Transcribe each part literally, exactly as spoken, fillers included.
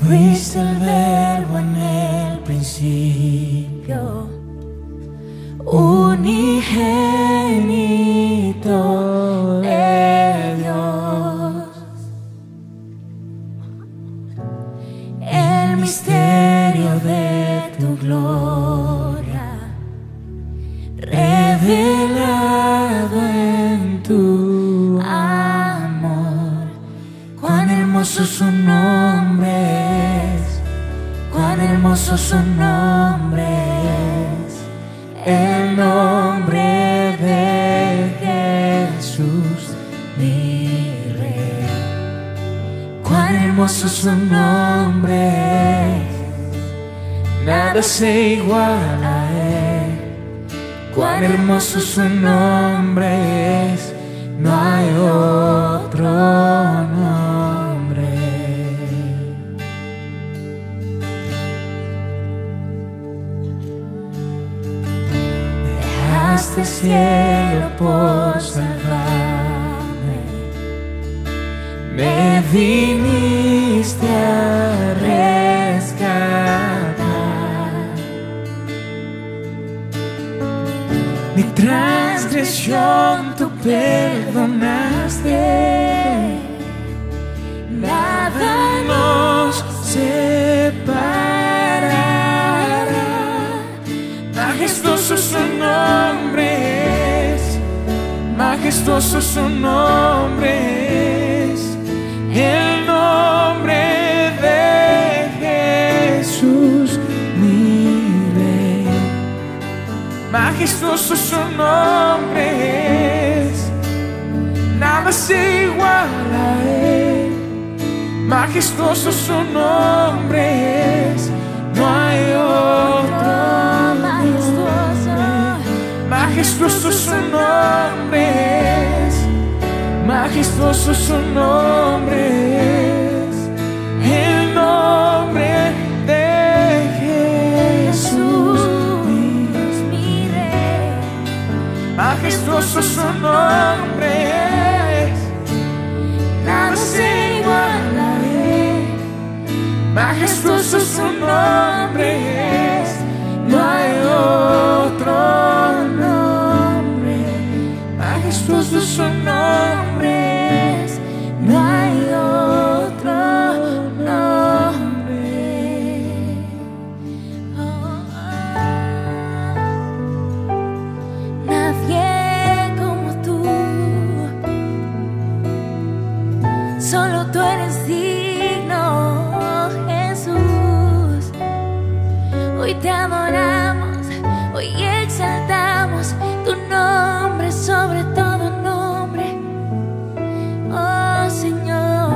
Fuiste el verbo en el principio, unigénito de Dios. El misterio de tu gloria revelado en tu amor. Cuán hermoso su nombre es, cuán hermoso su nombre es, el nombre de Jesús, mi Rey. Cuán hermoso su nombre es, nada se iguala a él. Cuán hermoso su nombre es, no hay otro nombre. Dejaste el cielo por salvarme, me viniste a rescatar. Mi transgresión tú perdonaste, nada nos separará. Majestuoso su nombre es, majestuoso su nombre es, el nombre de Jesús, mi Rey. Majestuoso su nombre es, nada se iguala a él. Majestuoso su nombre es, no hay otro. Majestuoso, majestuoso su nombre es, majestuoso su nombre es, el nombre de Jesús, mi Rey. Majestuoso su nombre es, nada se iguala a él. Majestuoso su nombre es, no hay otro nombre. Majestuoso su nombre es, no hay otro nombre. Oh, oh. Nadie como tú, solo tú eres digno, Jesús. Hoy te adoramos, hoy exaltamos tu nombre sobre todo nombre, oh Señor.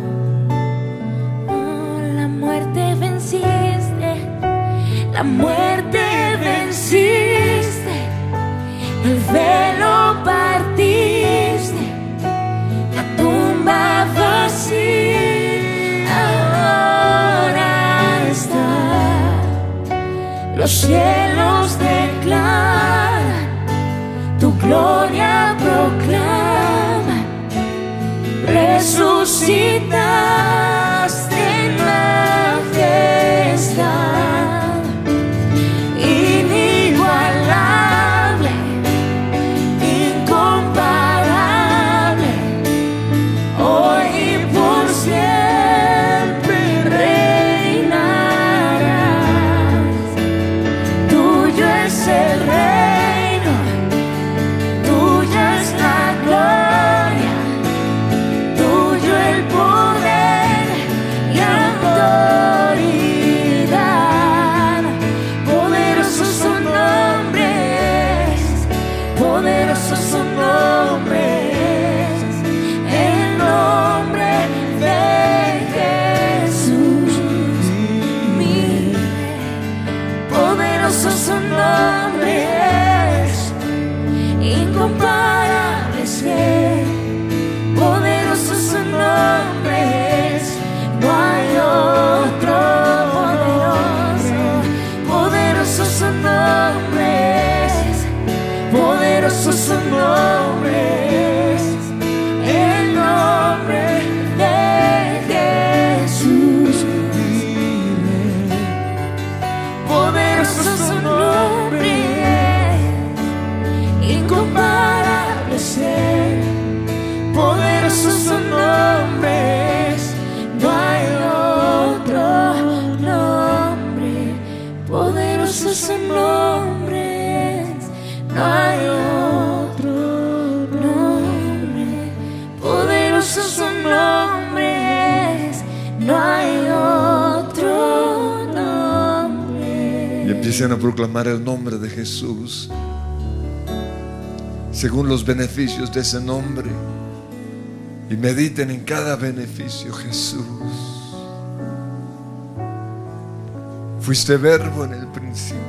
Oh, la muerte venciste, la muerte venciste, el velo partiste, la tumba vacía ahora está. Los cielos declaran, tu gloria proclama. Resucitaste en majestad, inigualable, incomparable, hoy y por siempre reinarás. Tuyo es el reino, tuya es la gloria, tuyo el poder. no hay otro nombre. Y empiecen a proclamar el nombre de Jesús según los beneficios de ese nombre. Y mediten en cada beneficio. Jesús, fuiste verbo en el principio.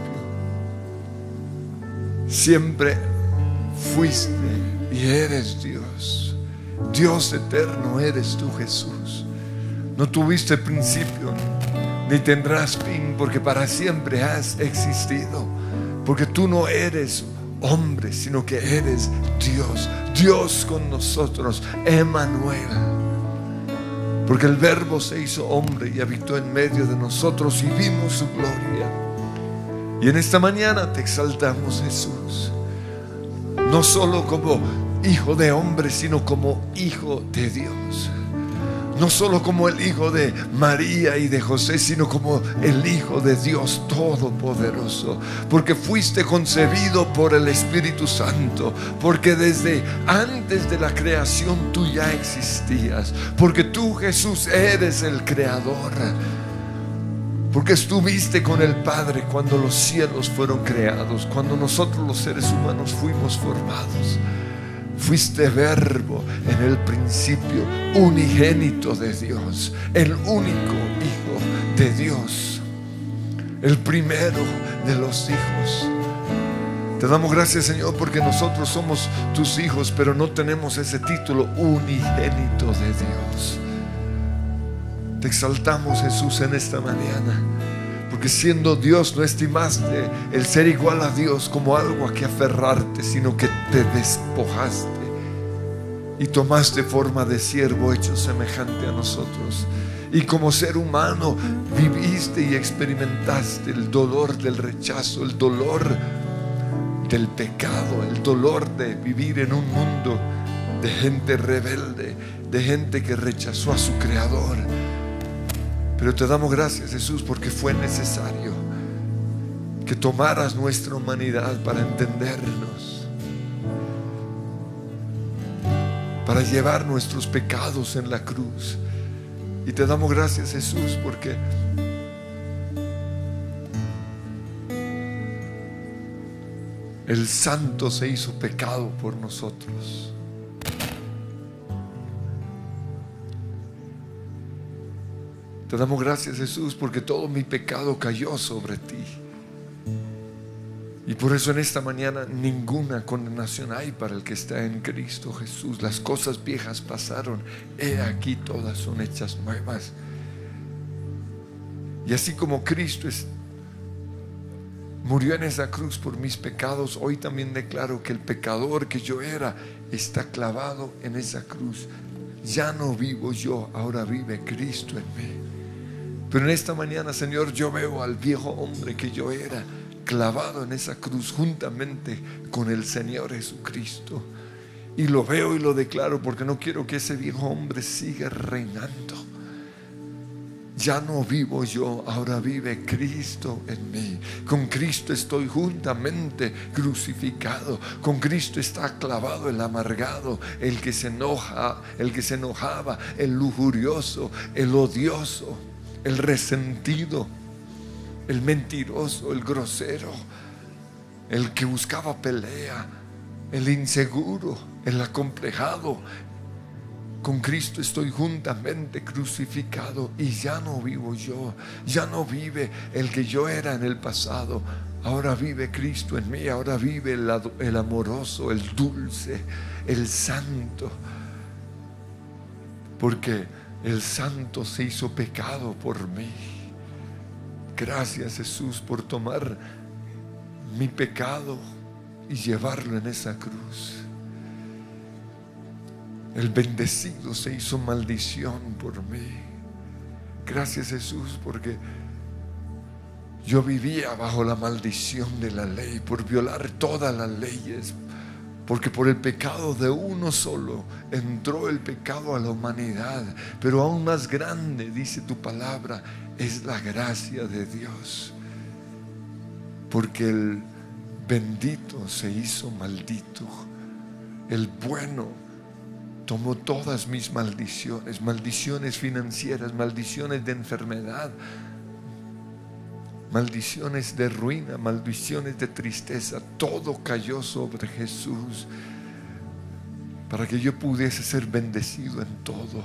Siempre fuiste y eres Dios. Dios eterno eres tú, Jesús. No tuviste principio ni tendrás fin, porque para siempre has existido. Porque tú no eres hombre, sino que eres Dios. Dios con nosotros, Emmanuel. Porque el Verbo se hizo hombre y habitó en medio de nosotros y vimos su gloria. Y en esta mañana te exaltamos, Jesús, no solo como hijo de hombre, sino como hijo de Dios. No solo como el hijo de María y de José, sino como el hijo de Dios Todopoderoso. Porque fuiste concebido por el Espíritu Santo. Porque desde antes de la creación tú ya existías. Porque tú, Jesús, eres el Creador. Porque estuviste con el Padre cuando los cielos fueron creados, cuando nosotros los seres humanos fuimos formados. Fuiste Verbo en el principio, unigénito de Dios, el único Hijo de Dios, el primero de los hijos. Te damos gracias, Señor, porque nosotros somos tus hijos, pero no tenemos ese título, unigénito de Dios. Te exaltamos, Jesús, en esta mañana, porque siendo Dios no estimaste el ser igual a Dios como algo a que aferrarte, sino que te despojaste y tomaste forma de siervo hecho semejante a nosotros. Y como ser humano viviste y experimentaste el dolor del rechazo, el dolor del pecado, el dolor de vivir en un mundo de gente rebelde, de gente que rechazó a su Creador. Pero te damos gracias, Jesús, porque fue necesario que tomaras nuestra humanidad para entendernos, para llevar nuestros pecados en la cruz. Y te damos gracias, Jesús, porque el Santo se hizo pecado por nosotros. Te damos gracias, Jesús, porque todo mi pecado cayó sobre ti. Y por eso en esta mañana ninguna condenación hay para el que está en Cristo Jesús. Las cosas viejas pasaron, he aquí todas son hechas nuevas. Y así como Cristo es, murió en esa cruz por mis pecados, hoy también declaro que el pecador que yo era está clavado en esa cruz. Ya no vivo yo, ahora vive Cristo en mí. Pero en esta mañana, Señor, yo veo al viejo hombre que yo era clavado en esa cruz juntamente con el Señor Jesucristo. Y lo veo y lo declaro porque no quiero que ese viejo hombre siga reinando. Ya no vivo yo, ahora vive Cristo en mí. Con Cristo estoy juntamente crucificado. Con Cristo está clavado el amargado, el que se enoja, el que se enojaba, el lujurioso, el odioso, el resentido, el mentiroso, el grosero, el que buscaba pelea, el inseguro, el acomplejado. Con Cristo estoy juntamente crucificado y ya no vivo yo, ya no vive el que yo era en el pasado. Ahora vive Cristo en mí, ahora vive el, el amoroso, el dulce, el santo. Porque el santo se hizo pecado por mí. Gracias, Jesús, por tomar mi pecado y llevarlo en esa cruz. El bendecido se hizo maldición por mí. Gracias, Jesús, porque yo vivía bajo la maldición de la ley, por violar todas las leyes. Porque por el pecado de uno solo entró el pecado a la humanidad. Pero aún más grande, dice tu palabra, es la gracia de Dios. Porque el bendito se hizo maldito, el bueno tomó todas mis maldiciones, maldiciones financieras, maldiciones de enfermedad, maldiciones de ruina, maldiciones de tristeza. Todo cayó sobre Jesús para que yo pudiese ser bendecido en todo.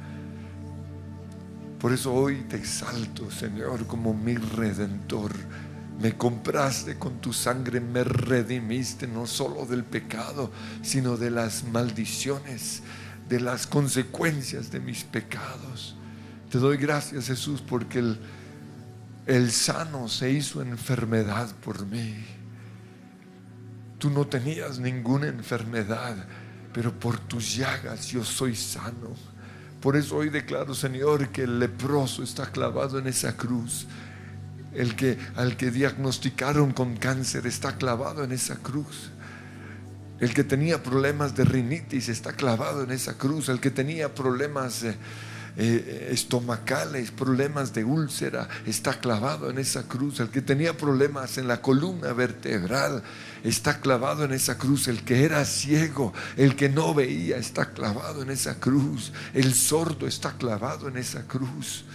Por eso hoy te exalto, Señor, como mi Redentor. Me compraste con tu sangre, me redimiste no solo del pecado, sino de las maldiciones, de las consecuencias de mis pecados. Te doy gracias, Jesús, porque el, el sano se hizo enfermedad por mí. Tú no tenías ninguna enfermedad, pero por tus llagas yo soy sano. Por eso hoy declaro, Señor, que el leproso está clavado en esa cruz. El que, al que diagnosticaron con cáncer está clavado en esa cruz. El que tenía problemas de rinitis está clavado en esa cruz. El que tenía problemas eh, eh, estomacales, problemas de úlcera, está clavado en esa cruz. El que tenía problemas en la columna vertebral está clavado en esa cruz. El que era ciego, el que no veía, está clavado en esa cruz. El sordo está clavado en esa cruz.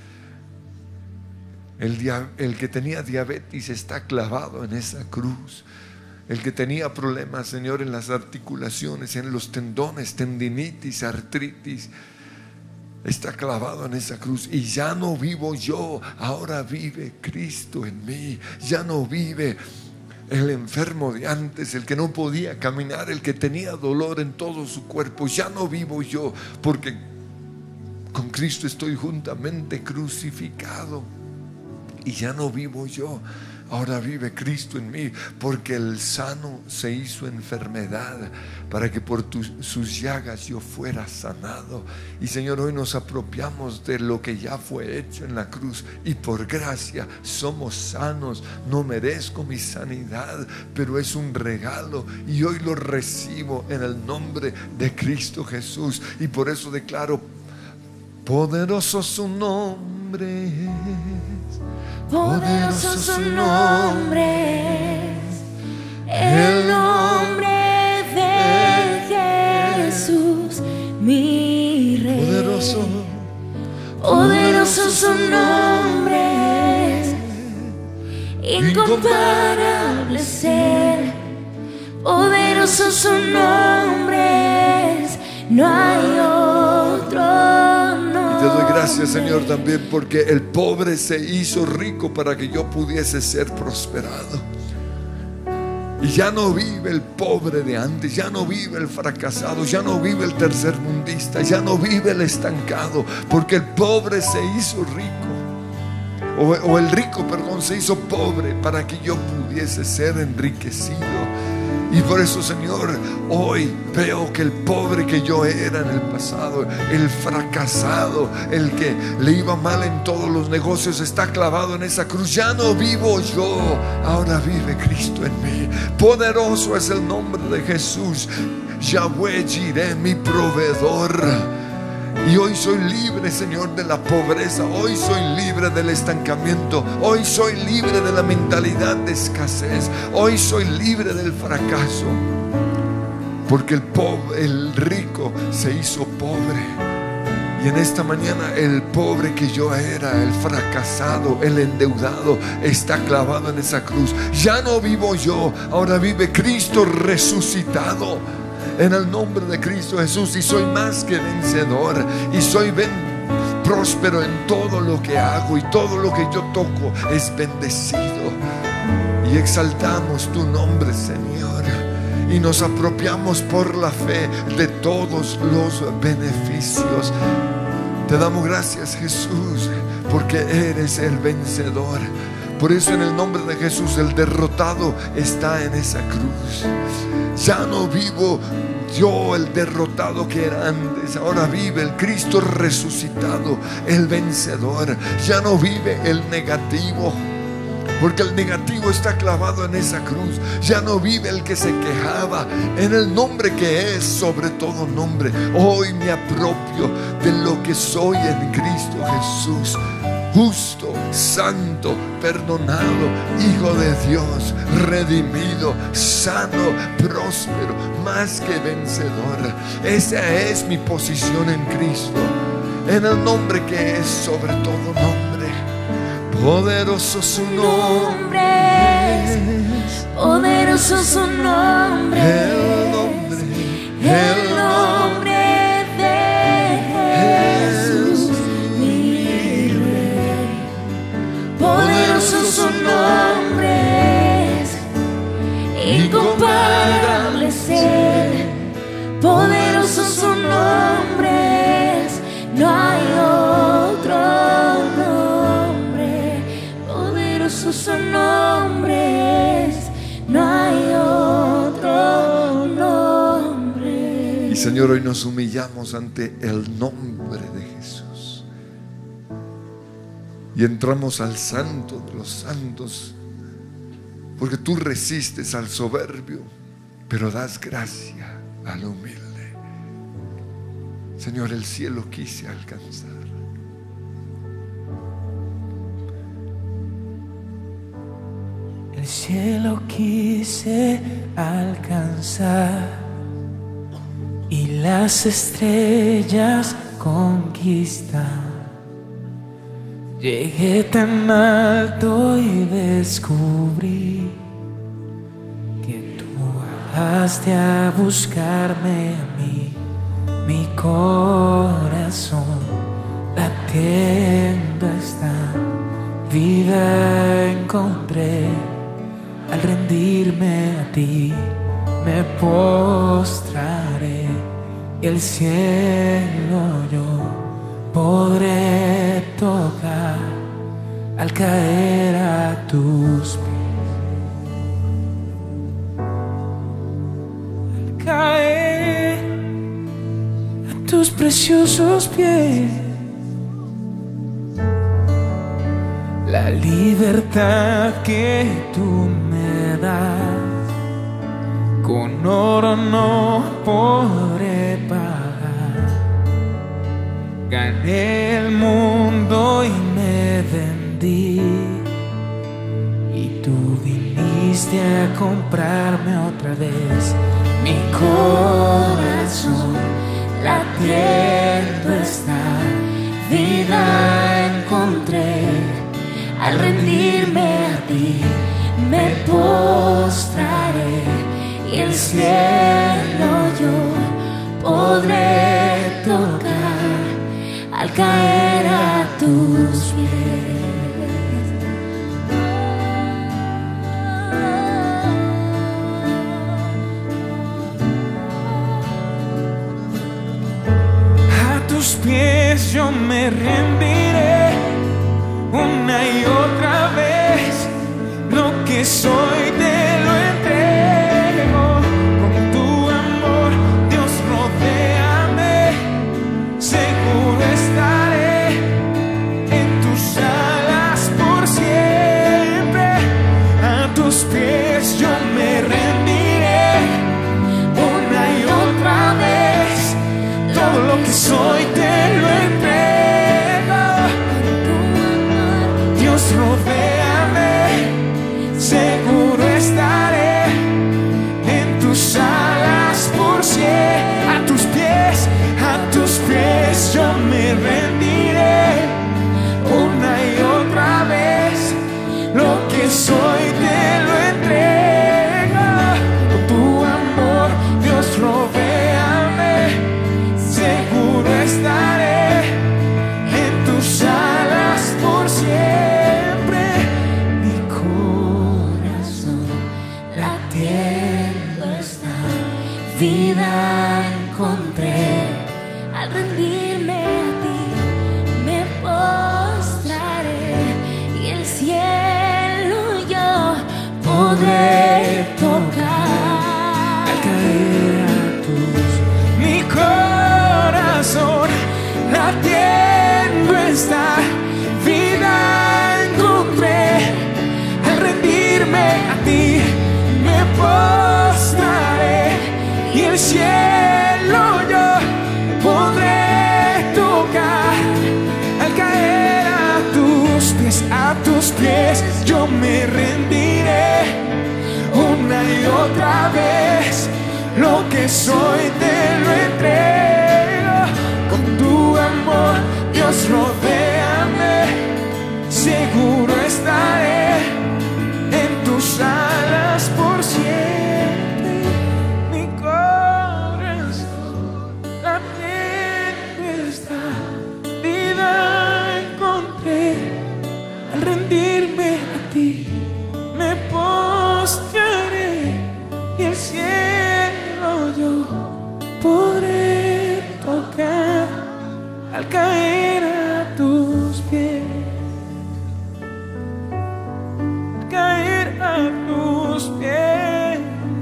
El, dia, el que tenía diabetes está clavado en esa cruz. El que tenía problemas, Señor, en las articulaciones, en los tendones, tendinitis, artritis, está clavado en esa cruz. Y ya no vivo yo, ahora vive Cristo en mí. Ya no vive el enfermo de antes, el que no podía caminar, el que tenía dolor en todo su cuerpo. Ya no vivo yo, porque con Cristo estoy juntamente crucificado. Y ya no vivo yo, ahora vive Cristo en mí, porque el sano se hizo enfermedad para que por tus, sus llagas yo fuera sanado. Y Señor, hoy nos apropiamos de lo que ya fue hecho en la cruz, y por gracia somos sanos. No merezco mi sanidad, pero es un regalo, y hoy lo recibo en el nombre de Cristo Jesús. Y por eso declaro: poderoso su nombre es. Poderoso su nombre es, el nombre de Jesús, mi Rey. Poderoso, poderoso su nombre es, incomparable ser. Poderoso su nombre es, no hay otro. Te doy gracias, Señor, también porque el pobre se hizo rico para que yo pudiese ser prosperado. Y ya no vive el pobre de antes, ya no vive el fracasado, ya no vive el tercermundista, ya no vive el estancado, porque el pobre se hizo rico. O, o el rico, perdón, se hizo pobre para que yo pudiese ser enriquecido. Y por eso, Señor, hoy veo que el pobre que yo era en el pasado, el fracasado, el que le iba mal en todos los negocios, está clavado en esa cruz. Ya no vivo yo, ahora vive Cristo en mí. Poderoso es el nombre de Jesús. Yahweh Jireh, mi proveedor. Y hoy soy libre, Señor, de la pobreza. Hoy soy libre del estancamiento. Hoy soy libre de la mentalidad de escasez. Hoy soy libre del fracaso. Porque el pobre, el rico se hizo pobre. Y en esta mañana el pobre que yo era, el fracasado, el endeudado, está clavado en esa cruz. Ya no vivo yo, ahora vive Cristo resucitado. En el nombre de Cristo Jesús, y soy más que vencedor, y soy ben, próspero en todo lo que hago, y todo lo que yo toco es bendecido. Y exaltamos tu nombre, Señor, y nos apropiamos por la fe de todos los beneficios. Te damos gracias, Jesús, porque eres el vencedor. Por eso, en el nombre de Jesús, el derrotado está en esa cruz. Ya no vivo yo el derrotado que era antes, ahora vive el Cristo resucitado, el vencedor. Ya no vive el negativo, porque el negativo está clavado en esa cruz. Ya no vive el que se quejaba. En el nombre que es sobre todo nombre, hoy me apropio de lo que soy en Cristo Jesús. justo, santo, perdonado, hijo de Dios, redimido, sano, próspero, más que vencedor. Esa es mi posición en Cristo, en el nombre que es sobre todo nombre. Poderoso su nombre, poderoso su nombre, el nombre, el nombre de Jesús, mi Rey. Poderoso su nombre, incomparable es Él. Poderoso su nombre, no hay otro nombre. Poderoso su nombre, no hay otro nombre. Y Señor, hoy nos humillamos ante el nombre de Jesús y entramos al santo de los santos, porque tú resistes al soberbio, pero das gracia al humilde. Señor, el cielo quise alcanzar. El cielo quise alcanzar y las estrellas conquistar. Llegué tan alto y descubrí que tú bajaste a buscarme a mí. Mi corazón latiendo está, vida encontré. Al rendirme a ti me postraré, y el cielo yo podré tocar al caer a tus pies. Al caer a tus preciosos pies. La libertad que tú me das, con oro no podré pagar. Gané el mundo y me vendí, y tú viniste a comprarme otra vez. Mi corazón latiendo está, vida encontré. Al rendirme a ti me postraré, y el cielo yo podré tocar al caer a tus pies. A tus pies yo me rendiré una y otra vez. Lo que soy te lo entrego. Con tu amor, Dios, rodéame. Seguro estaré en tus alas por siempre. A tus pies yo me rendiré una y otra vez. Todo lo que soy te lo entrego. Rodéame, seguro estaré en tus alas por siempre. A tus pies, a tus pies yo me rendiré una y otra vez. Lo que soy te lo entrego. Con tu amor, Dios, rodéame, seguro estaré en tus alas por siempre. Vida encontré, al rendirme a ti me postraré, y el cielo yo podré tocar al caer a tus. Mi corazón latiendo está, vida encontré, al rendirme a ti me postraré, y el cielo yo podré tocar al caer a tus pies yo me rendiré. Una y otra vez lo que soy te lo entrego. Con tu amor, Dios, rodéame. Seguro estaré en tus alas por siempre. Mi corazón latiendo está. Vida encontré al rendirme a ti. Me postraré y el cielo yo podré tocar al caer a tus pies. Caer a tus pies,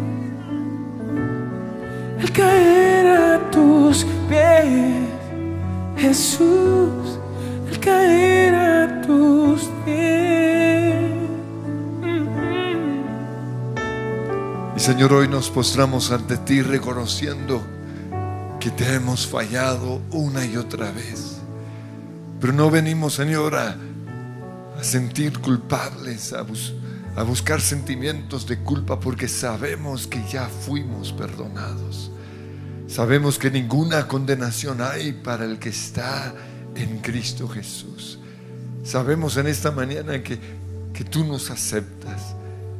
al caer a tus pies, Jesús, al caer a tus pies. Mm-hmm. Y Señor, hoy nos postramos ante ti reconociendo que te hemos fallado una y otra vez, pero no venimos, Señor, a, a sentir culpables, a buscar a buscar sentimientos de culpa, porque sabemos que ya fuimos perdonados. Sabemos que ninguna condenación hay para el que está en Cristo Jesús. Sabemos en esta mañana que, que tú nos aceptas.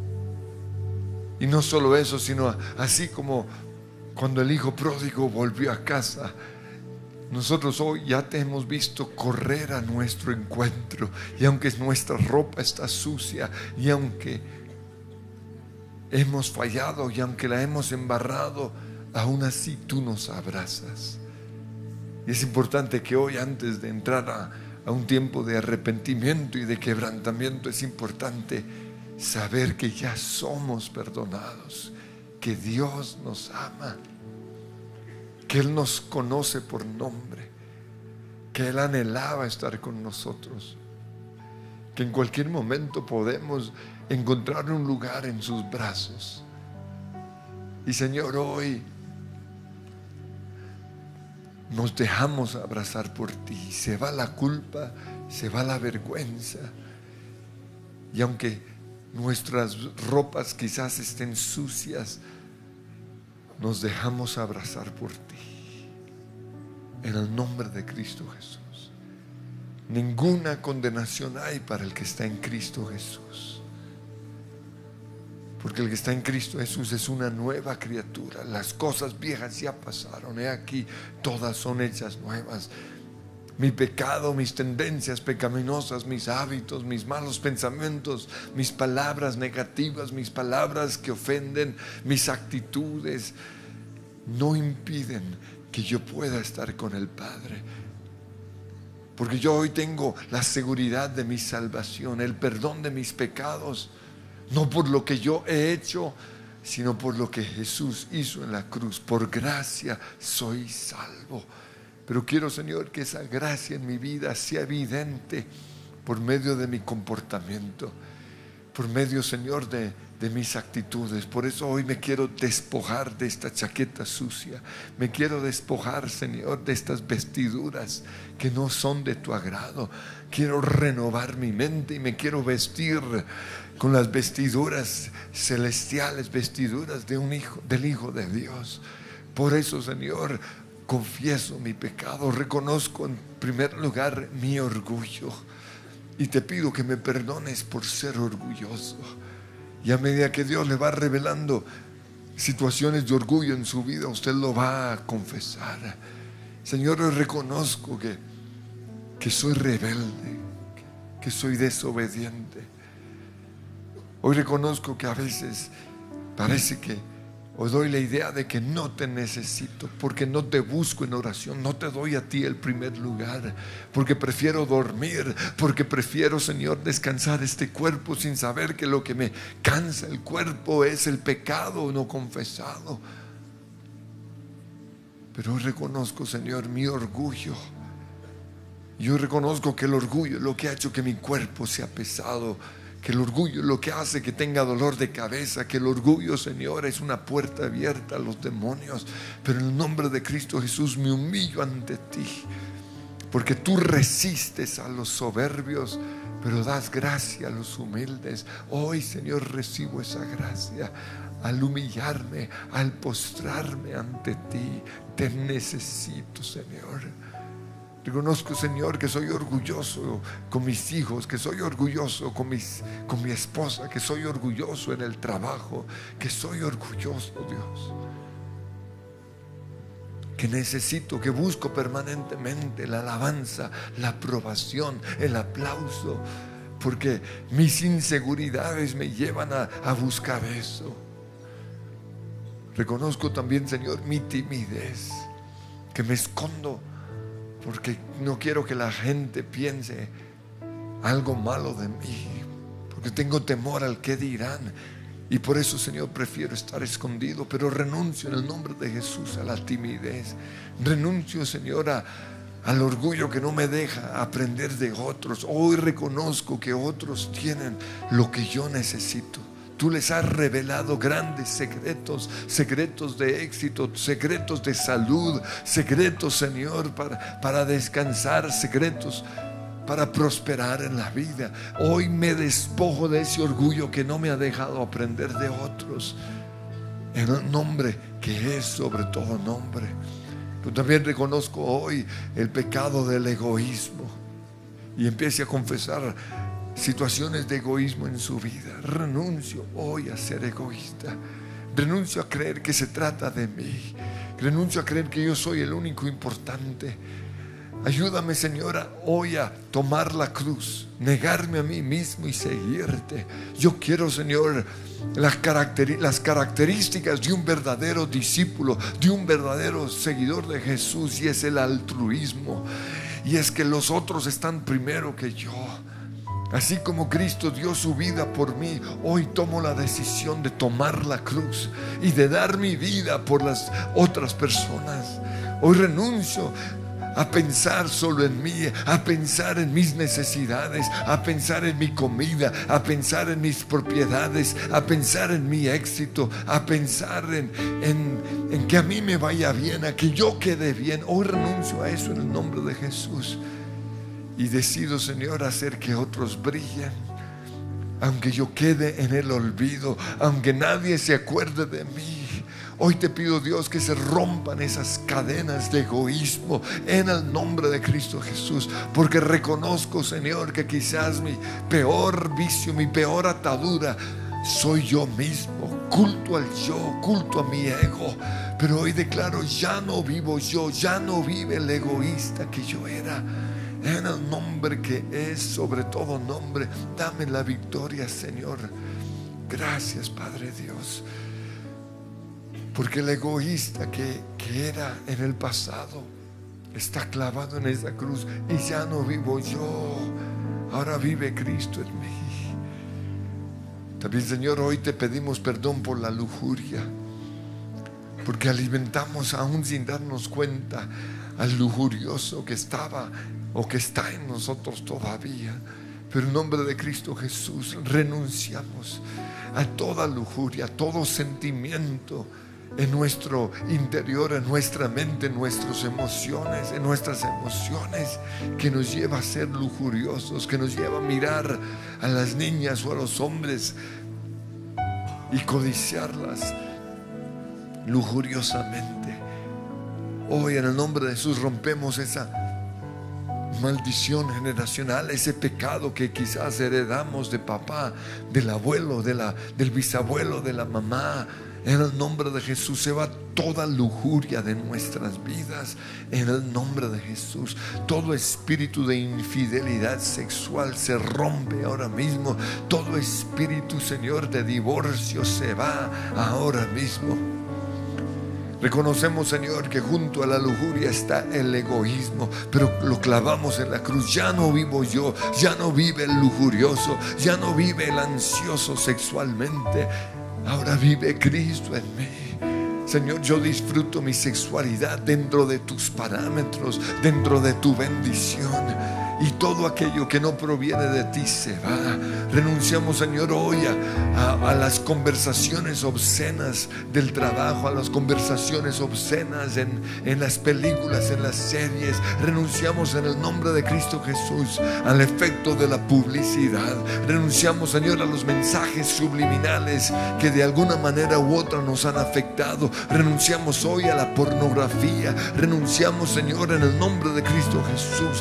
Y no solo eso, sino así como cuando el hijo pródigo volvió a casa, nosotros hoy ya te hemos visto correr a nuestro encuentro. Y aunque nuestra ropa está sucia, y aunque hemos fallado, y aunque la hemos embarrado, aún así tú nos abrazas. Y es importante que hoy, antes de entrar a, a un tiempo de arrepentimiento y de quebrantamiento, es importante saber que ya somos perdonados, que Dios nos ama, que Él nos conoce por nombre, que Él anhelaba estar con nosotros, que en cualquier momento podemos encontrar un lugar en sus brazos. Y Señor, hoy nos dejamos abrazar por ti. Se va la culpa, se va la vergüenza. Y aunque nuestras ropas quizás estén sucias, nos dejamos abrazar por ti. En el nombre de Cristo Jesús. Ninguna condenación hay para el que está en Cristo Jesús. Porque el que está en Cristo Jesús es una nueva criatura. Las cosas viejas ya pasaron. He aquí, todas son hechas nuevas. Mi pecado, mis tendencias pecaminosas, mis hábitos, mis malos pensamientos, mis palabras negativas, mis palabras que ofenden, mis actitudes, no impiden que yo pueda estar con el Padre. Porque yo hoy tengo la seguridad de mi salvación, el perdón de mis pecados, no por lo que yo he hecho, sino por lo que Jesús hizo en la cruz. Por gracia soy salvo. Pero quiero, Señor, que esa gracia en mi vida sea evidente por medio de mi comportamiento, por medio, Señor, de, de mis actitudes. Por eso hoy me quiero despojar de esta chaqueta sucia. Me quiero despojar, Señor, de estas vestiduras que no son de tu agrado. Quiero renovar mi mente y me quiero vestir con las vestiduras celestiales, vestiduras de un hijo, del Hijo de Dios. Por eso, Señor, confieso mi pecado, reconozco en primer lugar mi orgullo y te pido que me perdones por ser orgulloso. Y a medida que Dios le va revelando situaciones de orgullo en su vida, usted lo va a confesar. Señor, yo reconozco que, que soy rebelde, que soy desobediente. Hoy reconozco que a veces parece que os doy la idea de que no te necesito, porque no te busco en oración, no te doy a ti el primer lugar, porque prefiero dormir, porque prefiero, Señor, descansar este cuerpo sin saber que lo que me cansa el cuerpo es el pecado no confesado. Pero hoy reconozco, Señor, mi orgullo. Yo reconozco que el orgullo es lo que ha hecho que mi cuerpo sea pesado, que el orgullo es lo que hace que tenga dolor de cabeza, que el orgullo, Señor, es una puerta abierta a los demonios. Pero en el nombre de Cristo Jesús me humillo ante ti, Porque tú resistes a los soberbios, pero das gracia a los humildes. Hoy, Señor, recibo esa gracia al humillarme, al postrarme ante ti. Te necesito, Señor. Reconozco, Señor, que soy orgulloso con mis hijos, que soy orgulloso con, mis, con mi esposa, que soy orgulloso en el trabajo, que soy orgulloso, Dios. Que necesito, que busco permanentemente la alabanza, la aprobación, el aplauso, porque mis inseguridades me llevan a, a buscar eso. Reconozco también, Señor, mi timidez, que me escondo porque no quiero que la gente piense algo malo de mí, porque tengo temor al que dirán. Y por eso, Señor, prefiero estar escondido, pero renuncio en el nombre de Jesús a la timidez. Renuncio, Señor, a, al orgullo que no me deja aprender de otros. Hoy reconozco que otros tienen lo que yo necesito. Tú les has revelado grandes secretos, secretos de éxito, secretos de salud, secretos, Señor, para, para descansar, secretos para prosperar en la vida. Hoy me despojo de ese orgullo que no me ha dejado aprender de otros, en el nombre que es sobre todo nombre. Pero también reconozco hoy el pecado del egoísmo y empiece a confesar situaciones de egoísmo en su vida. Renuncio hoy a ser egoísta. Renuncio a creer que se trata de mí. Renuncio a creer que yo soy el único importante. Ayúdame, Señora, hoy a tomar la cruz, negarme a mí mismo y seguirte. Yo quiero, Señor, las, caracteri- las características de un verdadero discípulo, de un verdadero seguidor de Jesús, y es el altruismo. Y es que los otros están primero que yo. Así como Cristo dio su vida por mí, hoy tomo la decisión de tomar la cruz y de dar mi vida por las otras personas. Hoy renuncio a pensar solo en mí, a pensar en mis necesidades, a pensar en mi comida, a pensar en mis propiedades, a pensar en mi éxito, a pensar en, en, en que a mí me vaya bien, a que yo quede bien. Hoy renuncio a eso en el nombre de Jesús. Y decido, Señor, hacer que otros brillen, aunque yo quede en el olvido, aunque nadie se acuerde de mí. Hoy te pido, Dios, que se rompan esas cadenas de egoísmo en el nombre de Cristo Jesús, porque reconozco, Señor, que quizás mi peor vicio, mi peor atadura soy yo mismo, culto al yo, culto a mi ego. Pero hoy declaro, ya no vivo yo, ya no vive el egoísta que yo era. En el nombre que es sobre todo nombre, dame la victoria, Señor. Gracias, Padre Dios, porque el egoísta que, que era en el pasado está clavado en esa cruz, y ya no vivo yo, ahora vive Cristo en mí. También, Señor, hoy te pedimos perdón por la lujuria, porque alimentamos aún sin darnos cuenta al lujurioso que estaba o que está en nosotros todavía. Pero en nombre de Cristo Jesús renunciamos a toda lujuria, a todo sentimiento en nuestro interior, en nuestra mente, en nuestras emociones, en nuestras emociones, que nos lleva a ser lujuriosos, que nos lleva a mirar a las niñas o a los hombres y codiciarlas lujuriosamente. Hoy, en el nombre de Jesús, rompemos esa maldición generacional, ese pecado que quizás heredamos de papá, del abuelo, de la, del bisabuelo, de la mamá. En el nombre de Jesús se va toda lujuria de nuestras vidas. En el nombre de Jesús, todo espíritu de infidelidad sexual se rompe ahora mismo. Todo espíritu, Señor, de divorcio se va ahora mismo. Reconocemos, Señor, que junto a la lujuria está el egoísmo, pero lo clavamos en la cruz. Ya no vivo yo, ya no vive el lujurioso, ya no vive el ansioso sexualmente. Ahora vive Cristo en mí. Señor, yo disfruto mi sexualidad dentro de tus parámetros, dentro de tu bendición. y todo aquello que no proviene de ti se va. Renunciamos, Señor, hoy a, a, a las conversaciones obscenas del trabajo, a las conversaciones obscenas en, en las películas, en las series. Renunciamos en el nombre de Cristo Jesús al efecto de la publicidad. Renunciamos, Señor, a los mensajes subliminales que de alguna manera u otra nos han afectado. Renunciamos hoy a la pornografía. Renunciamos, Señor, en el nombre de Cristo Jesús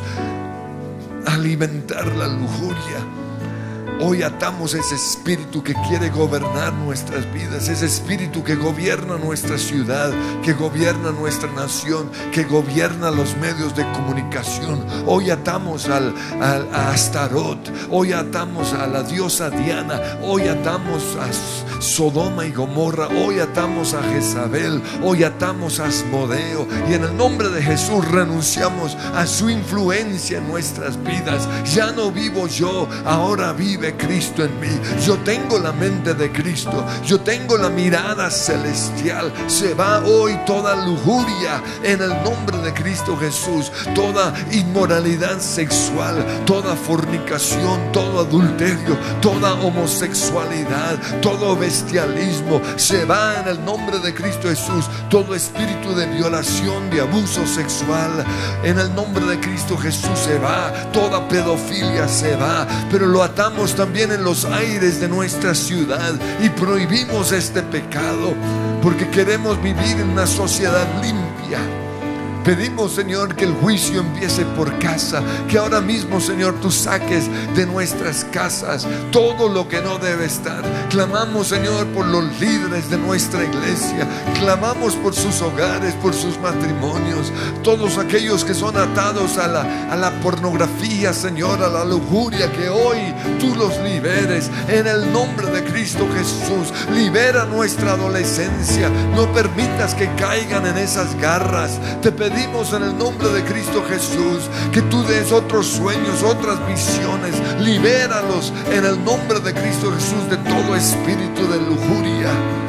a alimentar la lujuria. Hoy atamos ese espíritu que quiere gobernar nuestras vidas, ese espíritu que gobierna nuestra ciudad, que gobierna nuestra nación, que gobierna los medios de comunicación. Hoy atamos al, al, a Astarot, hoy atamos a la diosa Diana, hoy atamos a Sodoma y Gomorra, hoy atamos a Jezabel, hoy atamos a Asmodeo, y en el nombre de Jesús renunciamos a su influencia en nuestras vidas. Ya no vivo yo, ahora vive Cristo en mí. Yo tengo la mente de Cristo, yo tengo la mirada celestial. Se va hoy toda lujuria en el nombre de Cristo Jesús, toda inmoralidad sexual, toda fornicación, todo adulterio, toda homosexualidad, todo bestialismo. Se va en el nombre de Cristo Jesús todo espíritu de violación, de abuso sexual. En el nombre de Cristo Jesús se va toda pedofilia, se va. Pero lo atamos también en los aires de nuestra ciudad y prohibimos este pecado porque queremos vivir en una sociedad limpia. Pedimos, Señor, que el juicio empiece por casa, que ahora mismo, Señor, tú saques de nuestras casas todo lo que no debe estar. Clamamos, Señor, por los líderes de nuestra iglesia, clamamos por sus hogares, por sus matrimonios, todos aquellos que son atados a la, a la pornografía, Señor, a la lujuria, que hoy tú los liberes en el nombre de Cristo Jesús. Libera nuestra adolescencia, no permitas que caigan en esas garras. Te pedimos Pedimos en el nombre de Cristo Jesús que tú des otros sueños, otras visiones. Libéralos en el nombre de Cristo Jesús de todo espíritu de lujuria.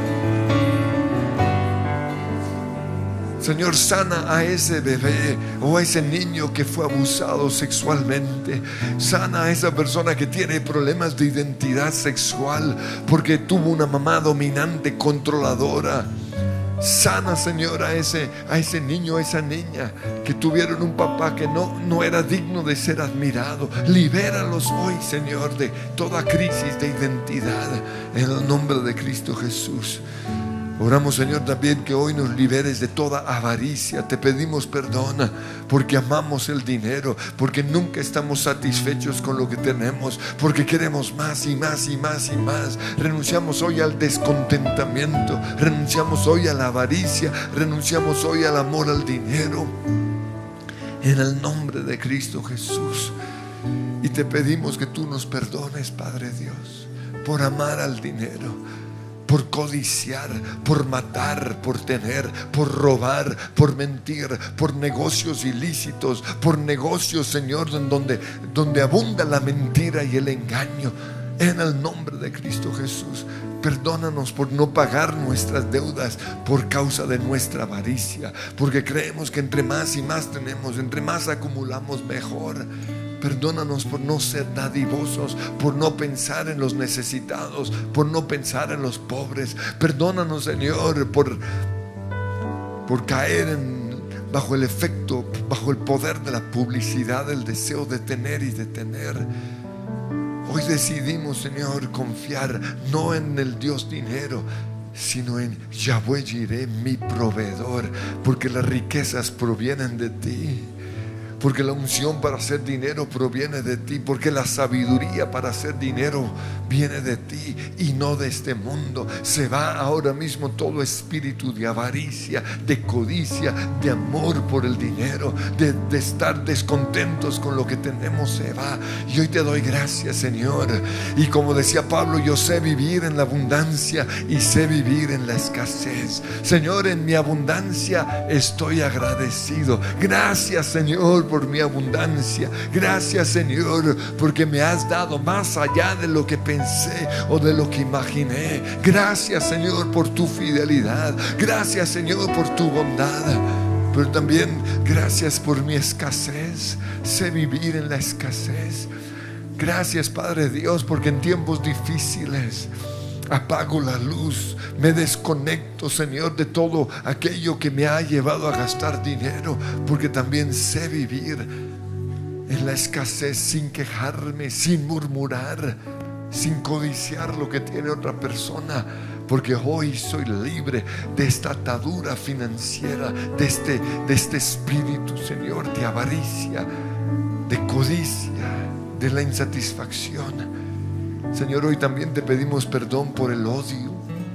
Señor, sana a ese bebé o a ese niño que fue abusado sexualmente. Sana a esa persona que tiene problemas de identidad sexual porque tuvo una mamá dominante, controladora. Sana, Señor, a ese, a ese niño, a esa niña que tuvieron un papá que no, no era digno de ser admirado. Libéralos hoy, Señor, de toda crisis de identidad en el nombre de Cristo Jesús. Oramos, Señor, también que hoy nos liberes de toda avaricia. Te pedimos perdón porque amamos el dinero, porque nunca estamos satisfechos con lo que tenemos, porque queremos más y más y más y más. Renunciamos hoy al descontentamiento, renunciamos hoy a la avaricia, renunciamos hoy al amor al dinero en el nombre de Cristo Jesús. Y te pedimos que tú nos perdones, Padre Dios, por amar al dinero, por codiciar, por matar, por tener, por robar, por mentir, por negocios ilícitos, por negocios, Señor, en donde, donde abunda la mentira y el engaño. En el nombre de Cristo Jesús, perdónanos por no pagar nuestras deudas por causa de nuestra avaricia, porque creemos que entre más y más tenemos, entre más acumulamos, mejor. Perdónanos por no ser dadivosos, por no pensar en los necesitados, por no pensar en los pobres. Perdónanos, Señor, por, por caer en, bajo el efecto, bajo el poder de la publicidad, el deseo de tener y de tener. Hoy decidimos, Señor, confiar no en el Dios dinero, sino en Yahweh Jireh, mi proveedor, porque las riquezas provienen de ti. Porque la unción para hacer dinero proviene de ti. Porque la sabiduría para hacer dinero viene de ti y no de este mundo. Se va ahora mismo todo espíritu de avaricia, de codicia, de amor por el dinero, de, de estar descontentos con lo que tenemos. Se va. Y hoy te doy gracias, Señor. Y como decía Pablo, yo sé vivir en la abundancia y sé vivir en la escasez. Señor, en mi abundancia estoy agradecido. Gracias, Señor, por mi abundancia. Gracias, Señor, porque me has dado más allá de lo que pensé o de lo que imaginé. Gracias, Señor, por tu fidelidad. Gracias, Señor, por tu bondad. pero también gracias por mi escasez. Sé vivir en la escasez. Gracias, Padre Dios, porque en tiempos difíciles apago la luz, me desconecto, Señor, de todo aquello que me ha llevado a gastar dinero, porque también sé vivir en la escasez sin quejarme, sin murmurar, sin codiciar lo que tiene otra persona, porque hoy soy libre de esta atadura financiera, de este, de este espíritu, Señor, de avaricia, de codicia, de la insatisfacción. Señor, hoy también te pedimos perdón por el odio.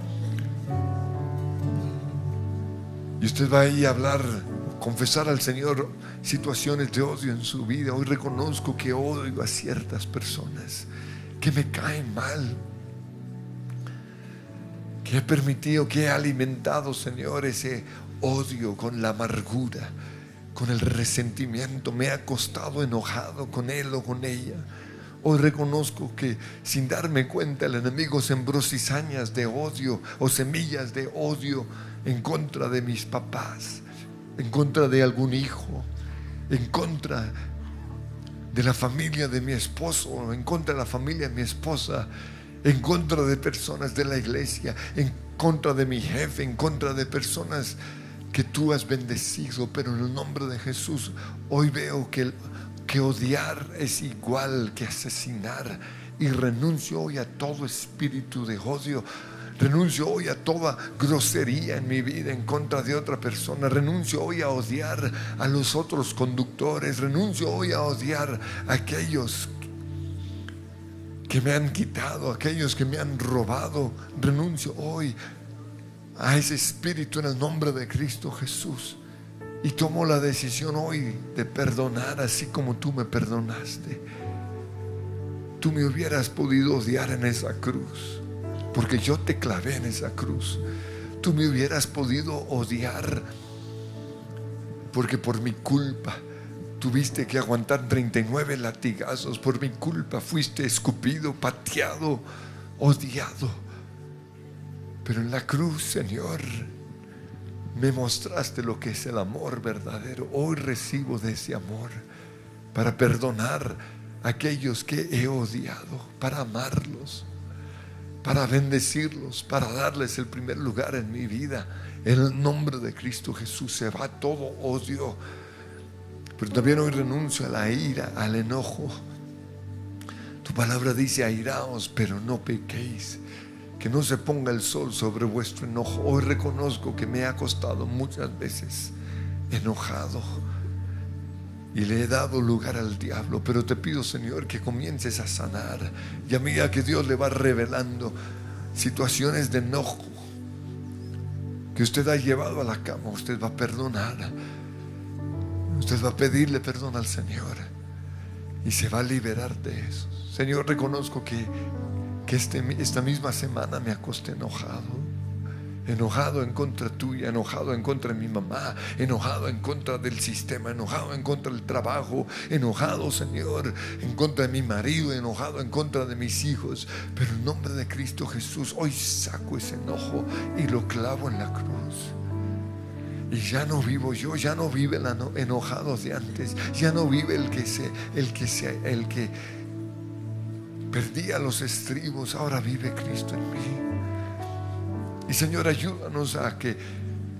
Y usted va ahí a hablar, confesar al Señor situaciones de odio en su vida. Hoy reconozco que odio a ciertas personas que me caen mal, que he permitido, que he alimentado, Señor, ese odio con la amargura, con el resentimiento. Me he acostado enojado con él o con ella. Hoy reconozco que sin darme cuenta el enemigo sembró cizañas de odio o semillas de odio en contra de mis papás, en contra de algún hijo, en contra de la familia de mi esposo, en contra de la familia de mi esposa, en contra de personas de la iglesia, en contra de mi jefe, en contra de personas que tú has bendecido. Pero en el nombre de Jesús hoy veo que el que odiar es igual que asesinar, y renuncio hoy a todo espíritu de odio. Renuncio hoy a toda grosería en mi vida en contra de otra persona. Renuncio hoy a odiar a los otros conductores. Renuncio hoy a odiar a aquellos que me han quitado, a aquellos que me han robado. Renuncio hoy a ese espíritu en el nombre de Cristo Jesús. Y tomo la decisión hoy de perdonar así como tú me perdonaste. Tú me hubieras podido odiar en esa cruz, porque yo te clavé en esa cruz. Tú me hubieras podido odiar, porque por mi culpa tuviste que aguantar treinta y nueve latigazos. Por mi culpa fuiste escupido, pateado, odiado. Pero en la cruz, Señor, me mostraste lo que es el amor verdadero. Hoy recibo de ese amor para perdonar a aquellos que he odiado, para amarlos, para bendecirlos, para darles el primer lugar en mi vida. En el nombre de Cristo Jesús se va todo odio. Pero también hoy renuncio a la ira, al enojo. Tu palabra dice: airaos, pero no pequéis. Que no se ponga el sol sobre vuestro enojo. Hoy reconozco que me ha costado muchas veces enojado y le he dado lugar al diablo. Pero te pido, Señor, que comiences a sanar. Y a medida que Dios le va revelando situaciones de enojo que usted ha llevado a la cama, usted va a perdonar. Usted va a pedirle perdón al Señor y se va a liberar de eso. Señor, reconozco que Que este, esta misma semana me acosté enojado. Enojado en contra tuya, enojado en contra de mi mamá, enojado en contra del sistema, enojado en contra del trabajo, enojado, Señor, en contra de mi marido, enojado en contra de mis hijos. Pero en nombre de Cristo Jesús, hoy saco ese enojo y lo clavo en la cruz. Y ya no vivo yo, ya no vive el enojado de antes, ya no vive el que se, el que se, el que perdía los estribos. Ahora vive Cristo en mí. Y Señor, ayúdanos a que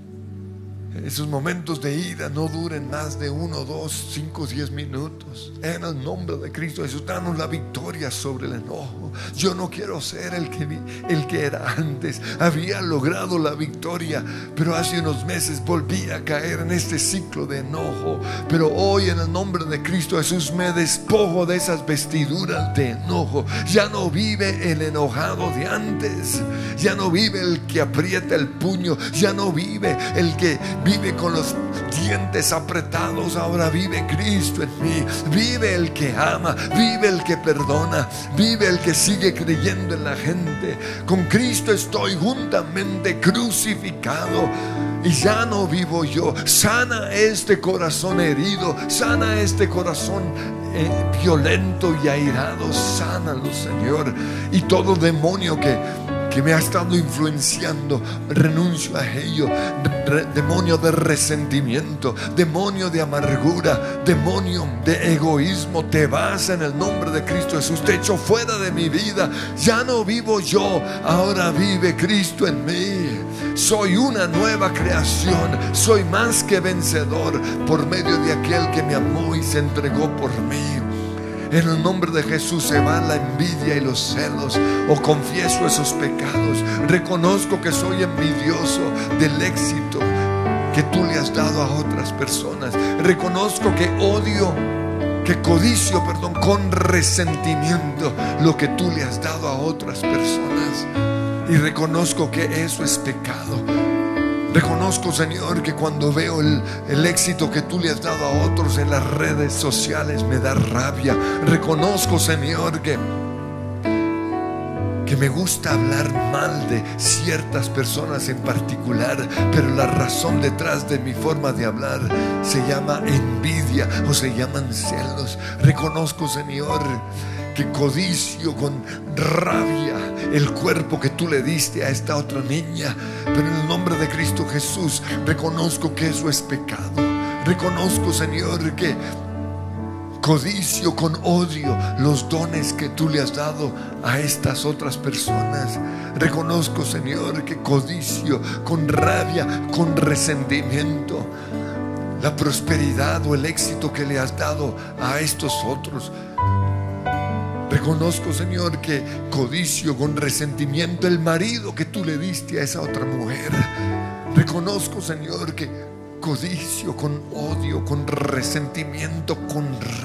esos momentos de ira no duren más de uno, dos, cinco, diez minutos. En el nombre de Cristo Jesús, danos la victoria sobre el enojo. Yo no quiero ser el que, el que era antes. Había logrado la victoria, pero hace unos meses volví a caer en este ciclo de enojo. Pero hoy, en el nombre de Cristo Jesús, me despojo de esas vestiduras de enojo. Ya no vive el enojado de antes. Ya no vive el que aprieta el puño. Ya no vive el que vive con los dientes apretados. Ahora vive Cristo en mí. Vive el que ama, vive el que perdona, vive el que sigue creyendo en la gente. Con Cristo estoy juntamente crucificado y ya no vivo yo. Sana este corazón herido, sana este corazón eh, violento y airado. Sánalo, Señor. Y todo demonio que que me ha estado influenciando, renuncio a ello. Re- demonio de resentimiento, demonio de amargura, demonio de egoísmo, te vas en el nombre de Cristo Jesús. Te echo fuera de mi vida. Ya no vivo yo, ahora vive Cristo en mí. Soy una nueva creación, soy más que vencedor por medio de aquel que me amó y se entregó por mí. En el nombre de Jesús se va la envidia y los celos. O confieso esos pecados. Reconozco que soy envidioso del éxito que tú le has dado a otras personas. Reconozco que odio, que codicio, perdón, con resentimiento lo que tú le has dado a otras personas. Y reconozco que eso es pecado. Reconozco, Señor, que cuando veo el, el éxito que tú le has dado a otros en las redes sociales me da rabia. Reconozco, Señor, que, que me gusta hablar mal de ciertas personas en particular, pero la razón detrás de mi forma de hablar se llama envidia o se llaman celos. Reconozco, Señor, que codicio con rabia el cuerpo que tú le diste a esta otra niña. Pero en el nombre de Cristo Jesús reconozco que eso es pecado. Reconozco, Señor, que codicio con odio los dones que tú le has dado a estas otras personas. Reconozco, Señor, que codicio con rabia, con resentimiento la prosperidad o el éxito que le has dado a estos otros. Reconozco, Señor, que codicio con resentimiento el marido que tú le diste a esa otra mujer. Reconozco, Señor, que codicio con odio, con resentimiento, con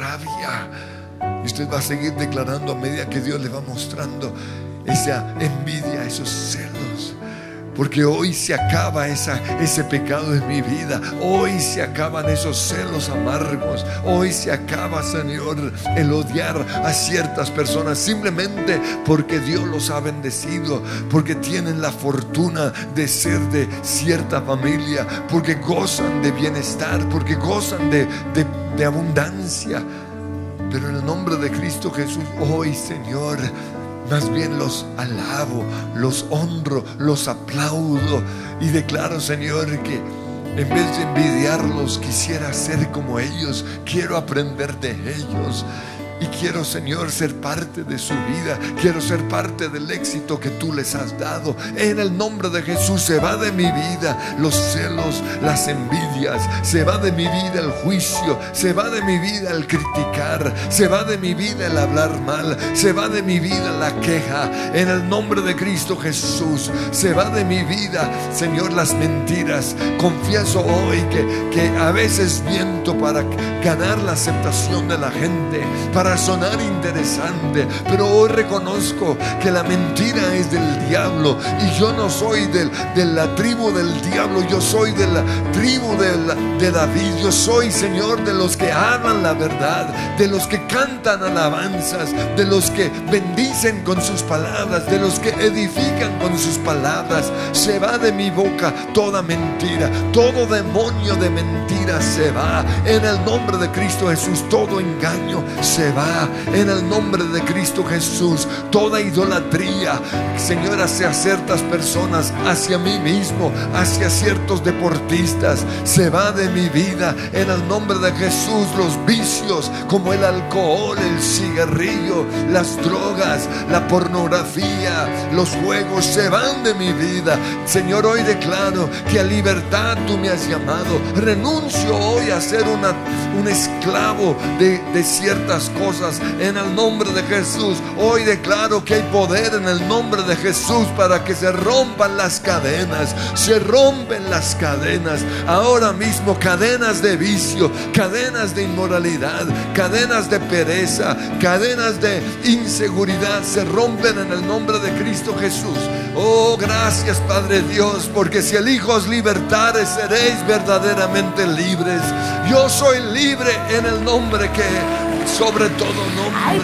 rabia. Y usted va a seguir declarando a medida que Dios le va mostrando esa envidia, esos celos. Porque hoy se acaba esa, ese pecado en mi vida. Hoy se acaban esos celos amargos. Hoy se acaba, Señor, el odiar a ciertas personas simplemente porque Dios los ha bendecido, porque tienen la fortuna de ser de cierta familia, porque gozan de bienestar, porque gozan de, de, de abundancia. Pero en el nombre de Cristo Jesús, hoy, Señor, más bien los alabo, los honro, los aplaudo y declaro, Señor, que en vez de envidiarlos quisiera ser como ellos. Quiero aprender de ellos y quiero, Señor, ser parte de su vida. Quiero ser parte del éxito que tú les has dado. En el nombre de Jesús se va de mi vida los celos, las envidias. Se va de mi vida el juicio. Se va de mi vida el criticar. Se va de mi vida el hablar mal. Se va de mi vida la queja. En el nombre de Cristo Jesús se va de mi vida, Señor, las mentiras. Confieso hoy que, que a veces miento para ganar la aceptación de la gente, para sonar interesante, pero hoy reconozco que la mentira es del diablo y yo no soy del, de la tribu del diablo. Yo soy de la tribu de, la, de David. Yo soy, Señor, de los que hablan la verdad, de los que cantan alabanzas, de los que bendicen con sus palabras, de los que edifican con sus palabras. Se va de mi boca toda mentira, todo demonio de mentira se va en el nombre de Cristo Jesús. Todo engaño se va en el nombre de Cristo Jesús. Toda idolatría, Señor, hacia ciertas personas, hacia mí mismo, hacia ciertos deportistas, se va de mi vida en el nombre de Jesús. Los vicios como el alcohol, el cigarrillo, las drogas, la pornografía, los juegos se van de mi vida. Señor, hoy declaro que a libertad tú me has llamado. Renuncio hoy a ser una, un esclavo de, de ciertas cosas en el nombre de Jesús. Hoy declaro que hay poder en el nombre de Jesús para que se rompan las cadenas. Se rompen las cadenas ahora mismo, cadenas de vicio, cadenas de inmoralidad, cadenas de pereza, cadenas de inseguridad se rompen en el nombre de Cristo Jesús. Oh, gracias, Padre Dios, porque si el Hijo os libertare, seréis verdaderamente libres. Yo soy libre en el nombre que sobre todo nombre. Hay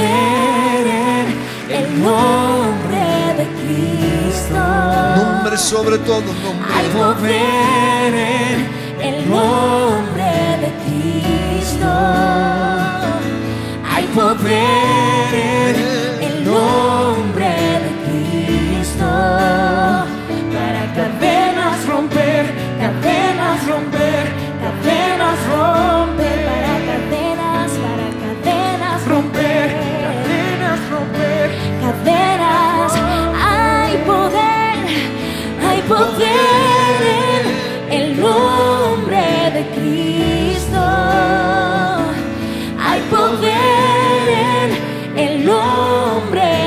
poder en el nombre de Cristo. Nombre sobre todo nombre. Hay poder en el nombre de Cristo. Hay poder en el nombre de Cristo.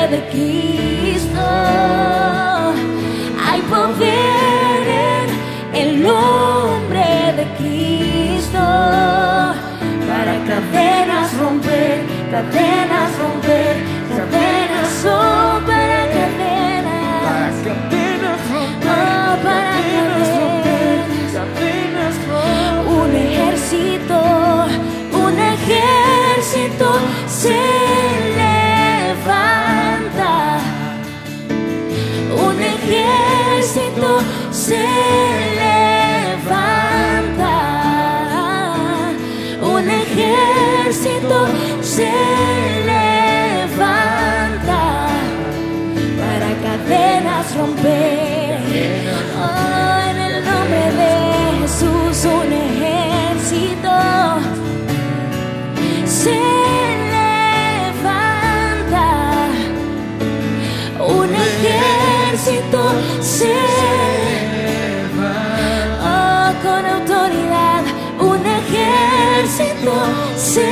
de Cristo. Hay poder en el nombre de Cristo para cadenas romper, cadenas romper, cadenas, oh, para cadenas, Para cadenas romper, oh, para cadenas romper, cadenas. cadenas romper. Un ejército, un ejército se levanta. Un ejército se levanta. Un ejército se levanta para cadenas romper. Oh, en el nombre de Jesús, un ejército se levanta. Un ejército se levanta. Oh, con autoridad, un ejército se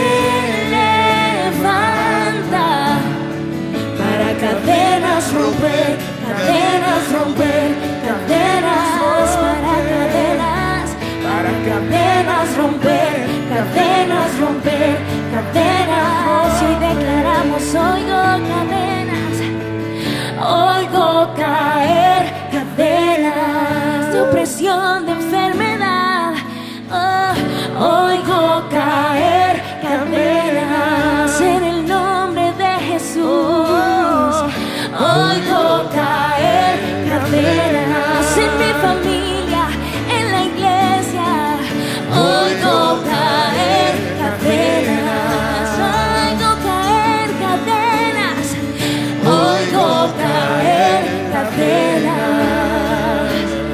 levanta para cadenas romper, cadenas romper, cadenas, para cadenas, para cadenas romper, cadenas romper, cadenas. Y hoy declaramos, oigo cadenas, oigo caer cadenas de opresión, de enfermedad. Oh, oigo caer cadenas en el nombre de Jesús. Oigo caer cadenas en mi familia, en la iglesia. Oigo caer cadenas. Oigo caer cadenas. Oigo caer cadenas.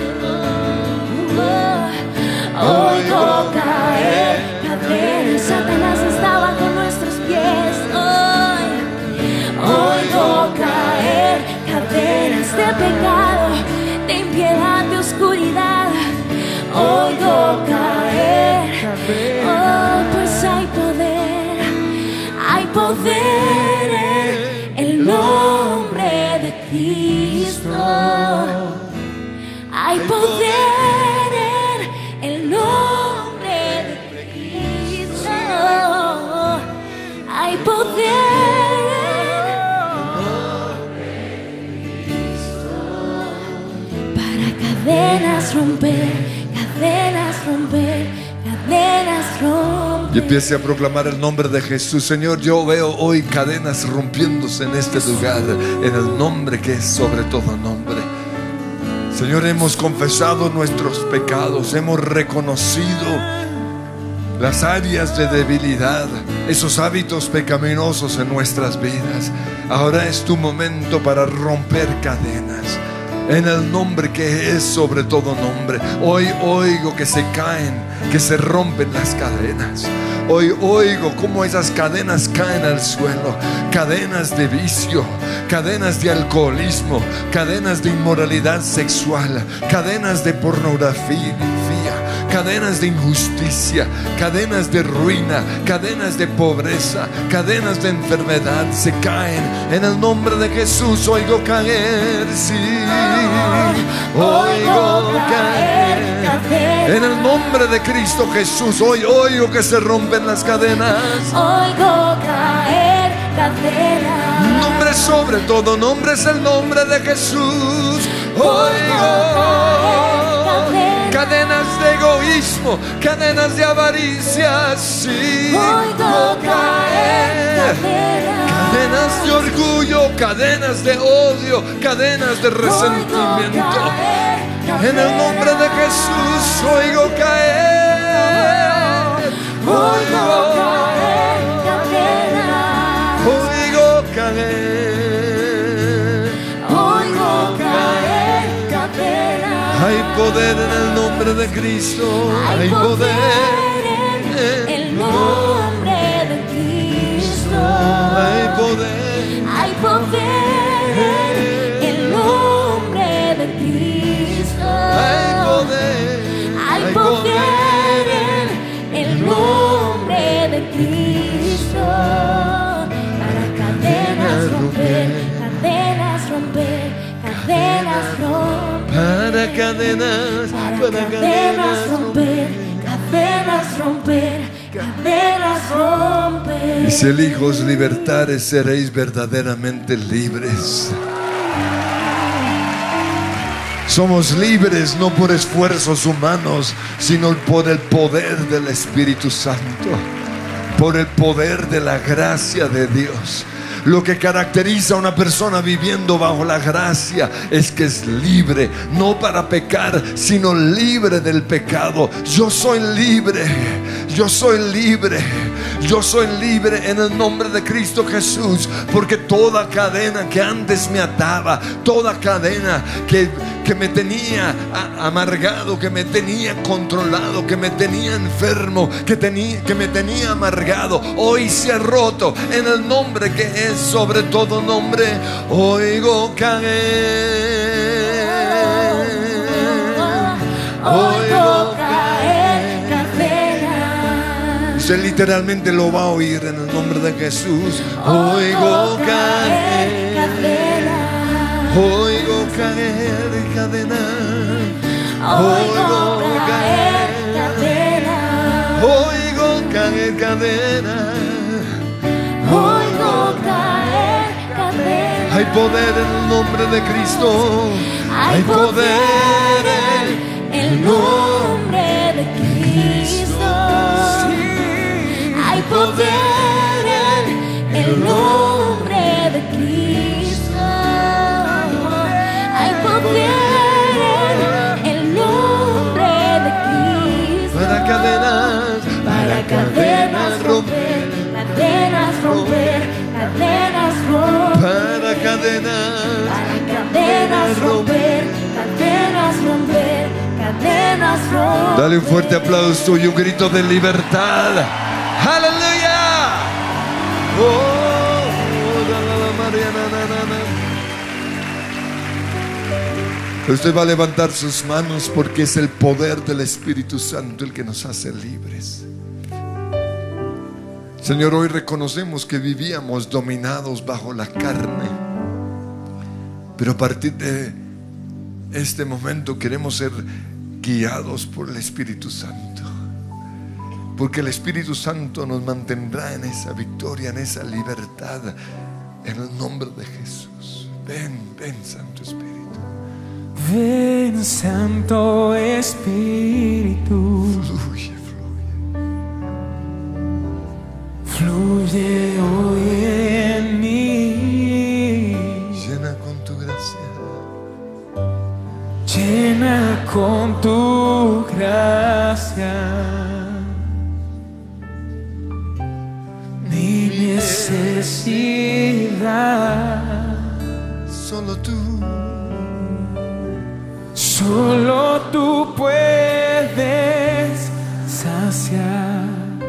Oh, oigo caer cadenas. Satanás está bajo nuestros pies hoy. Oigo caer cadenas de pecado, de impiedad, de oscuridad. Oigo caer, oh, pues hay poder, hay poder en el nombre de Cristo. Hay poder en el nombre de Cristo. Hay poder para cadenas romper, cadenas romper, cadenas romper. Y empiece a proclamar el nombre de Jesús. Señor, yo veo hoy cadenas rompiéndose en este lugar, en el nombre que es sobre todo nombre. Señor, hemos confesado nuestros pecados, hemos reconocido las áreas de debilidad, esos hábitos pecaminosos en nuestras vidas. Ahora es tu momento para romper cadenas en el nombre que es sobre todo nombre. Hoy oigo que se caen, que se rompen las cadenas. Hoy oigo cómo esas cadenas caen al suelo. Cadenas de vicio, cadenas de alcoholismo, cadenas de inmoralidad sexual, cadenas de pornografía, cadenas de injusticia, cadenas de ruina, cadenas de pobreza, cadenas de enfermedad se caen en el nombre de Jesús. Oigo caer, sí, oigo caer en el nombre de Cristo Jesús. Hoy oigo que se rompen las cadenas. Oigo caer cadenas. Nombre sobre todo nombre es el nombre de Jesús. Oigo cadenas de egoísmo, cadenas de avaricia, sí. Oigo caer cadenas de orgullo, cadenas de odio, cadenas de resentimiento. En el nombre de Jesús oigo caer, oigo caer cadenas. oigo caer, oigo caer cadenas. hay poder en el nombre de Cristo, hay poder en el nombre de Cristo. Hay poder, hay poder en el nombre de Cristo. hay poder, hay poder en el nombre de Cristo para cadenas romper, cadenas romper, para cadenas, para para cadenas romper, cadenas romper, cadenas romper. Y si el Hijo os libertare, seréis verdaderamente libres. Somos libres no por esfuerzos humanos, sino por el poder del Espíritu Santo, por el poder de la gracia de Dios. Lo que caracteriza a una persona viviendo bajo la gracia es que es libre, no para pecar, sino libre del pecado. Yo soy libre, yo soy libre, yo soy libre en el nombre de Cristo Jesús, porque toda cadena que antes me ataba, toda cadena que, que me tenía amargado, que me tenía controlado, que me tenía enfermo, que, tenía, que me tenía amargado, hoy se ha roto en el nombre que es sobre todo nombre. Oigo caer, Oigo caer cadenas. usted literalmente lo va a oír en el nombre de Jesús. Oigo caer cadenas. Oigo caer cadenas. Oigo caer cadenas. Oigo caer cadenas. Oigo caer cadenas. Hay poder en el nombre de Cristo. Hay poder en el nombre de Cristo. Hay poder en el nombre de Cristo. Hay poder en el nombre de Cristo. Para cadenas, Para cadenas romper, cadenas romper, cadenas romper. para cadenas, Para cadenas romper, cadenas romper, cadenas romper. dale un fuerte aplauso y un grito de libertad. ¡Aleluya! Oh, la, la, la, María, na, na, na, na. Usted va a levantar sus manos porque es el poder del Espíritu Santo el que nos hace libres. Señor, hoy reconocemos que vivíamos dominados bajo la carne, pero a partir de este momento queremos ser guiados por el Espíritu Santo, porque el Espíritu Santo nos mantendrá en esa victoria, en esa libertad, en el nombre de Jesús. Ven, ven, Santo Espíritu. Ven, Santo Espíritu, Fluye, fluye. fluye hoy en mí, Llena con tu gracia. llena con tu gracia mi necesidad. Solo tú, Solo tú puedes saciar,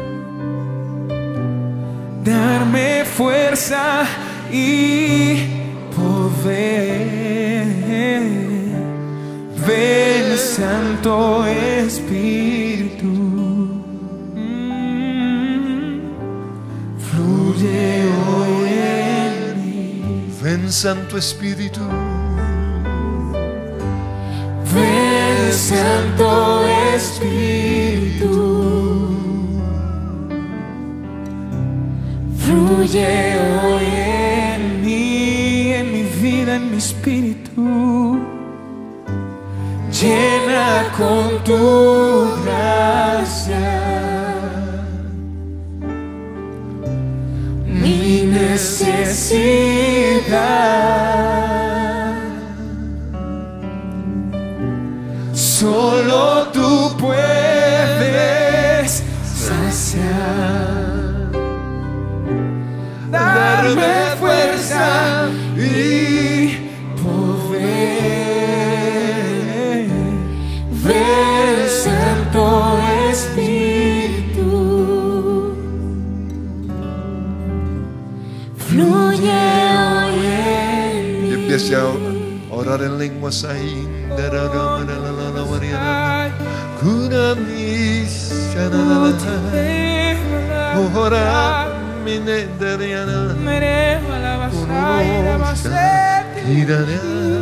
darme fuerza y poder. Ven, Santo Espíritu, mm, fluye hoy en mí. ven, Santo Espíritu. Ven, Santo Espíritu, fluye hoy en mí, en mi vida, en mi espíritu. Llena con tu gracia mi necesidad. Solo tú puedes saciar, darme fuerza y poder. Ven, Santo Espíritu, fluye hoy en mí. Y empiece a orar en lenguas ahí. Irana,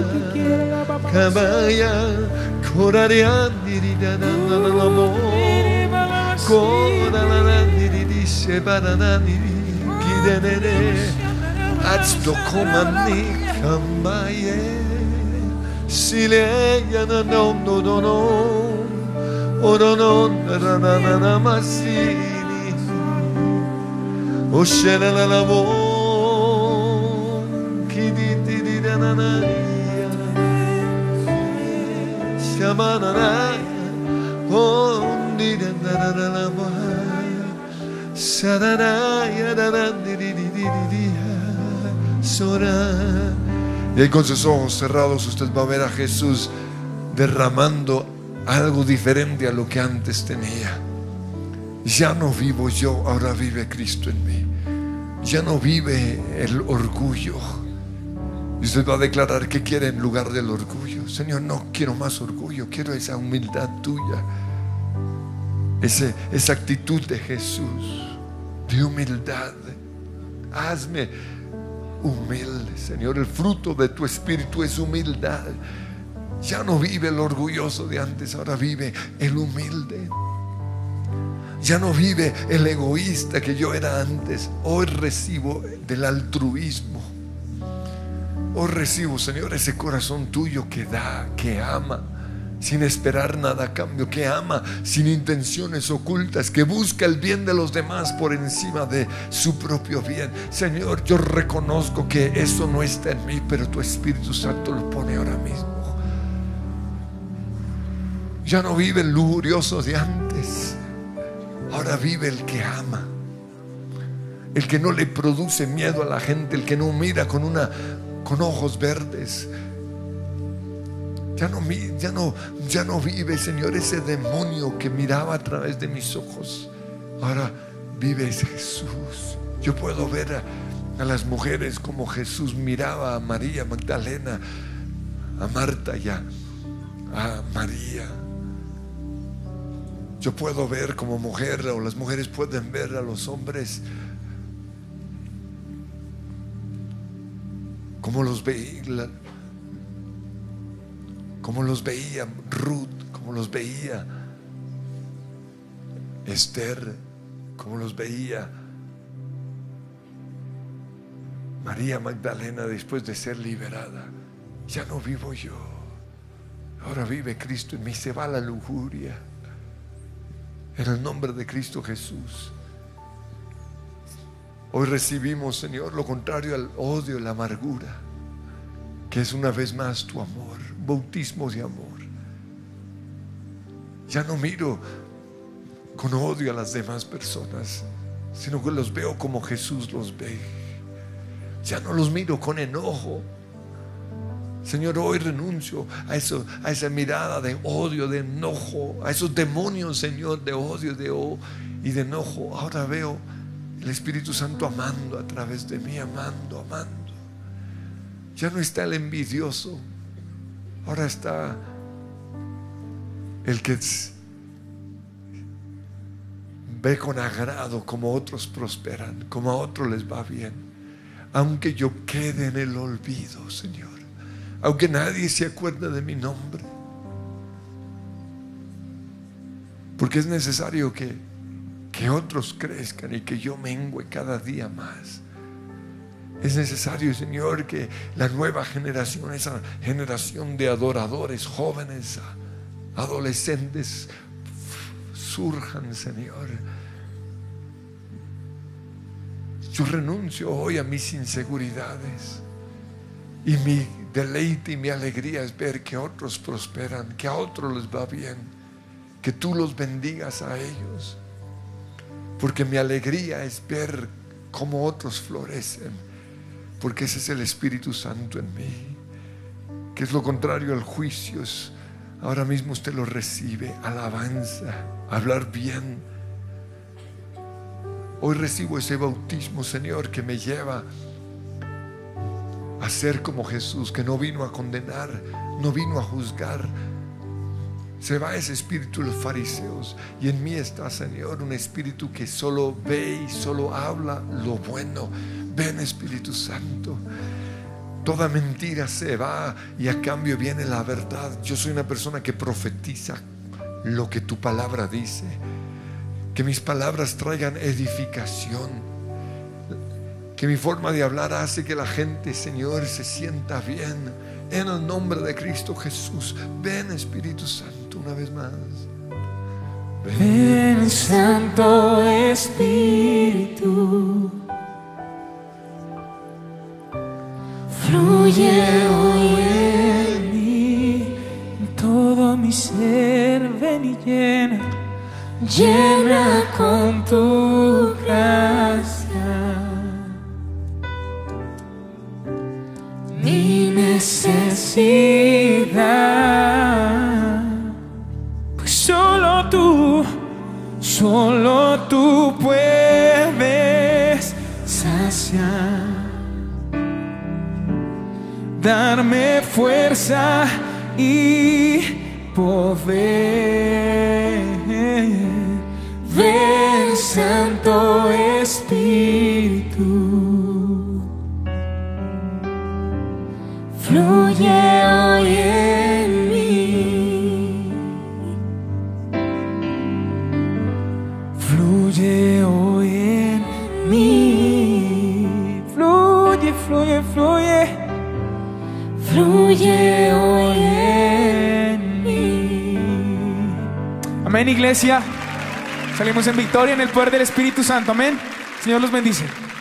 Kabaya, Korarian, Diridana, Korana, Diridi, Shebaranani, Gidenere, Atsto Komani, Kambaye, Sileya, no, no, no, no, Oronon, Ranana, Masini, Oshela, la voz, Kiditi, Didanania, Shamanana, Oh, Didanana, Sadana, Yadana, Sora. Y ahí con sus ojos cerrados usted va a ver a Jesús derramando algo diferente a lo que antes tenía. Ya no vivo yo, ahora vive Cristo en mí. Ya no vive el orgullo. Y usted va a declarar que quiere en lugar del orgullo. Señor, no quiero más orgullo, quiero esa humildad tuya, ese, esa actitud de Jesús, de humildad. Hazme humilde, Señor. El fruto de tu espíritu es humildad. Ya no vive el orgulloso de antes, ahora vive el humilde. Ya no vive el egoísta que yo era antes. Hoy recibo del altruismo. Hoy recibo, Señor, ese corazón tuyo que da, que ama sin esperar nada a cambio, que ama sin intenciones ocultas, que busca el bien de los demás por encima de su propio bien. Señor, yo reconozco que eso no está en mí, pero tu Espíritu Santo lo pone ahora mismo. Ya no vive el lujurioso de antes, ahora vive el que ama, el que no le produce miedo a la gente, el que no mira con una con ojos verdes. Ya no, ya no, ya no vive, Señor, ese demonio que miraba a través de mis ojos. Ahora vive ese Jesús. Yo puedo ver a, a las mujeres como Jesús miraba a María Magdalena, a Marta y a, a María. Yo puedo ver como mujer, o las mujeres pueden ver a los hombres como los veía, como los veía Ruth, como los veía Esther, como los veía María Magdalena después de ser liberada. Ya no vivo yo, ahora vive Cristo en mí. Se va la lujuria en el nombre de Cristo Jesús. Hoy recibimos, Señor, lo contrario al odio, la amargura, que es una vez más tu amor, bautismo de amor. Ya no miro con odio a las demás personas, sino que los veo como Jesús los ve. Ya no los miro con enojo. Señor, hoy renuncio a eso, a esa mirada de odio, de enojo, a esos demonios, Señor, de odio de, oh, y de enojo. Ahora veo el Espíritu Santo amando a través de mí, amando, amando. Ya no está el envidioso, ahora está el que ve con agrado como otros prosperan, como a otros les va bien. Aunque yo quede en el olvido, Señor, aunque nadie se acuerde de mi nombre, porque es necesario que, que otros crezcan y que yo mengue cada día más. Es necesario, Señor, que la nueva generación, esa generación de adoradores, jóvenes, adolescentes, surjan, Señor. Yo renuncio hoy a mis inseguridades, y mi deleite y mi alegría es ver que otros prosperan, que a otros les va bien, que tú los bendigas a ellos, porque mi alegría es ver cómo otros florecen, porque ese es el Espíritu Santo en mí, que es lo contrario al juicio. Es, ahora mismo usted lo recibe, alabanza, hablar bien. Hoy recibo ese bautismo, Señor, que me lleva a ser como Jesús, que no vino a condenar, no vino a juzgar. Se va ese espíritu de los fariseos, y en mí está, Señor, un espíritu que solo ve y solo habla lo bueno. Ven, Espíritu Santo, Toda mentira se va y a cambio viene la verdad. Yo soy una persona que profetiza lo que tu palabra dice. Que mis palabras traigan edificación. Que mi forma de hablar hace que la gente, Señor, se sienta bien. En el nombre de Cristo Jesús. Ven, Espíritu Santo, una vez más. Ven, Santo Espíritu. Fluye hoy en mí, en todo mi ser, ven y llena, llena con tu gracia mi necesidad. Pues solo tú, solo tú puedes saciar, darme fuerza y poder. Ven, Santo Espíritu, fluye hoy en mí, fluye hoy en mí, fluye, fluye, fluye. Fluye hoy en mí. Amén, iglesia. Salimos en victoria en el poder del Espíritu Santo. Amén. Señor los bendice.